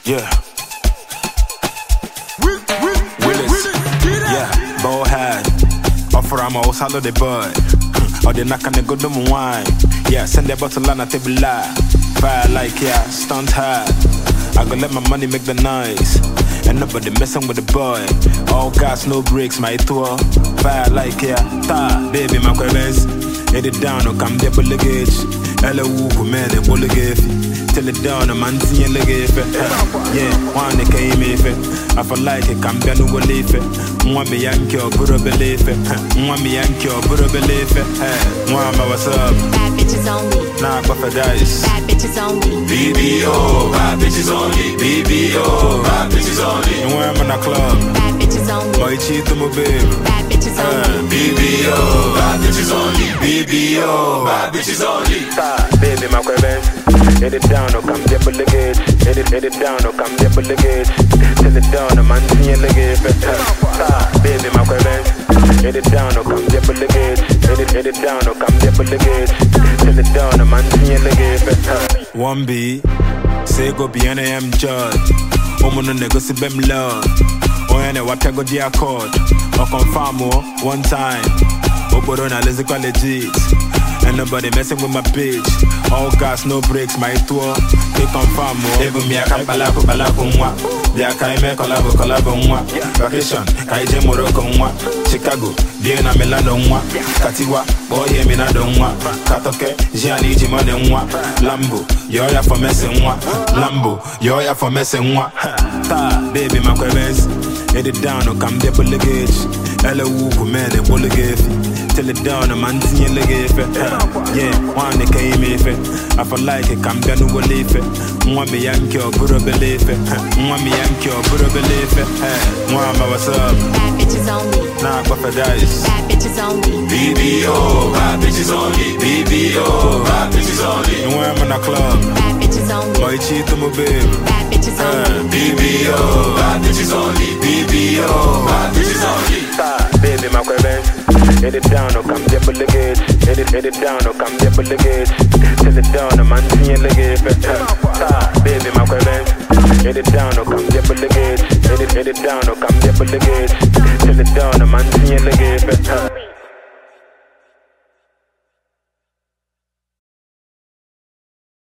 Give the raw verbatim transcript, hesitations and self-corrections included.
Yeah. Willis. Yeah. Ball head. Offer I'm all salad the bird. Or the knock on the good wine. Yeah, send the bottle on a table lie. Fire like yeah, stunt hard. I go let my money make the noise. And nobody messing with the boy. All gas, no brakes, my tour. Fire like yeah, ta, baby, my quavens. Hit it down, no come there, bully gauge. Ella woo, man, and bully gauge. Tell it down, a man seeing the gauge. Yeah, one they came if it. I feel like it, come down, no leave it. One me yankee or Buddha believe it. One me yankee or Buddha believe it. One, what's up? Bad bitches only. Nah, but for guys. Bad bitches only. B B O, bad bitches only. B B O, bad bitches only. And when I'm in a club, Bad bitches only. boy, cheat to my baby. Bad bitches only. B B O, bad bitches only. B B O, bad bitches only. Ta, baby, my quavens. Hit it down, no come there, bully gauge. Hit it, hit it down, no come there, bully gauge. Tell it down, a man seeing the gauge. Ta, baby, my quavens. Hit it down, no come there, bully gauge. Hit it, hit it down, no come there, bully gauge. Tell it down, a man seeing the gauge. One B, say go be an A M judge. Omo no nego si bem love. Oyane wapya go di accord. O confirm one time. Oboro na lazy kwa legit. And nobody messing with my bitch. All gas, no brakes, my tour. They confirm more. Ebu mi aka balako balako mwa. Bia kai me kolabo kolabo mwa. Vacation, kai je Morocco mwa. Chicago, bien na Milano mwa. Katiwa, boy ye mi na do mwa. Katoke, jiani jimone mwa. Lambo, yo ya for messing mwa. Lambo, yo ya for messing mwa. Ta, baby my quavens. Hit it down, no come there bully gauge. Ella woo, man, they bully gauge. Tell it down, a man seeing the gauge. Yeah, one they came if it. I feel like it, come down, no leave it. One me yankee or Buddha believe it. One me yankee or Buddha believe it. One, what's up? Bad bitches only. Nah, but for guys. Bad bitches only. B B O, bad bitches only. B B O, bad bitches only. And when I'm in a club, Bad bitches only. boy, cheat to my baby. Bad bitches only. B B O, bad bitches only. B B O, bad bitches only. Ta, baby, my quavens. Hit it down, no come there, bully gauge. Hit it, hit it down, no come there, bully gauge. Tell it down, a man seeing the gauge. Ta, baby, my quavens. Hit it down, no come there, bully gauge. Hit it, hit it down, no come there, bully gauge. Tell it down, a man seeing the gauge.